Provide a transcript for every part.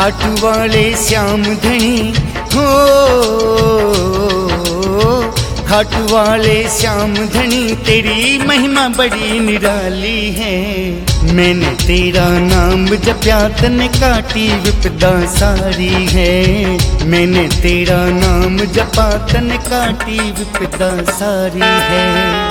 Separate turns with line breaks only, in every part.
खाटू वाले श्याम धनी हो, खाटू वाले श्याम धनी तेरी महिमा बड़ी निराली है। मैंने तेरा नाम जपया तन काटी विपदा सारी है। मैंने तेरा नाम जपा तन काटी विपदा सारी है।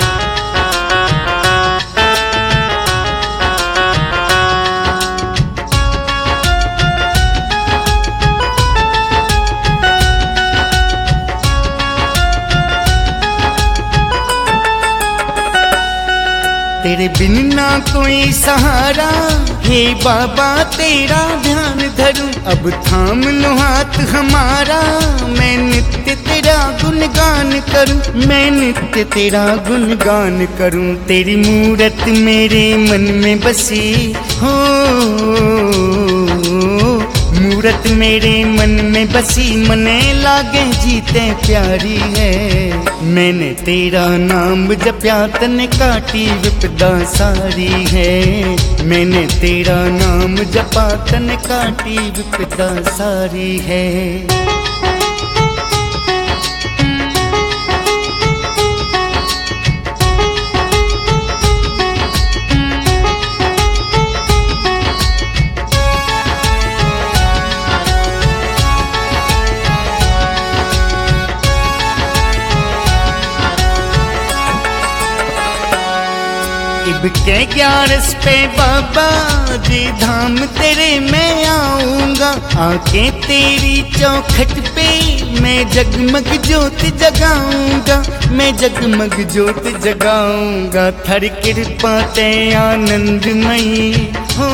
तेरे बिन ना कोई सहारा, हे बाबा तेरा ध्यान धरूं। अब थाम लो हाथ हमारा, मैं नित्य तेरा गुणगान करूं। मैं नित्य तेरा गुणगान करूं। तेरी मूरत मेरे मन में बसी हो, मूरत मेरे मन में बसी। मने लागे जीते प्यारी है। मैंने तेरा नाम जपया तन काटी विपदा सारी है। मैंने तेरा नाम जपा तन काटी विपदा सारी है। इब के 11 पे बाबा जी धाम तेरे मैं आऊंगा। आके तेरी चौखट पे मैं जगमग ज्योत जगाऊंगा। मैं जगमग ज्योत जगाऊंगा। थर कृपा ते आनंदमयी हो,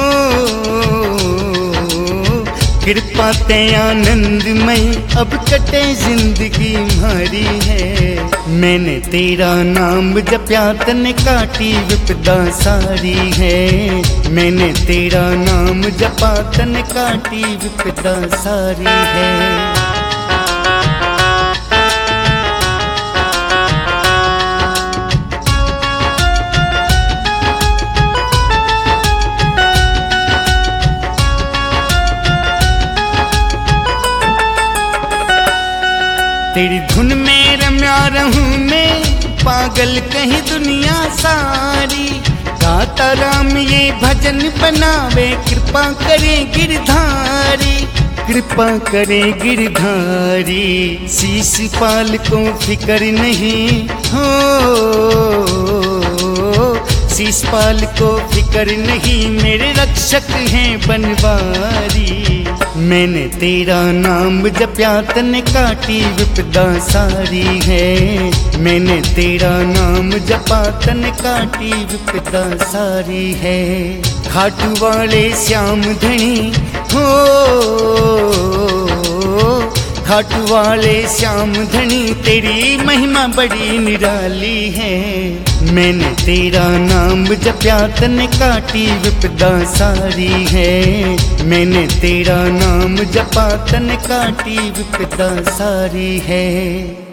कृपा ते आनंदमयी। अब कटे जिंदगी हमारी है। मैंने तेरा नाम जपया तन काटी विपदा सारी है। मैंने तेरा नाम जपा तन काटी विपदा सारी है। तेरी धुन में रम्या रहूं मैं, पागल कहीं दुनिया सारी। गाता राम ये भजन बनावे, कृपा करे गिरधारी। कृपा करे गिरधारी। शीश पाल को फिक्र नहीं हो, शीश पाल को फिक्र नहीं। मेरे रक्षक हैं बनवारी। मैंने तेरा नाम जपया तन काटी विपदा सारी है। मैंने तेरा नाम जपा तन काटी विपदा सारी है। खाटू वाले श्याम धनी हो, खाटू वाले श्याम धनी तेरी महिमा बड़ी निराली है। मैंने तेरा नाम जपया तन काटी विपदा सारी है। मैंने तेरा नाम जपा तन काटी विपदा सारी है।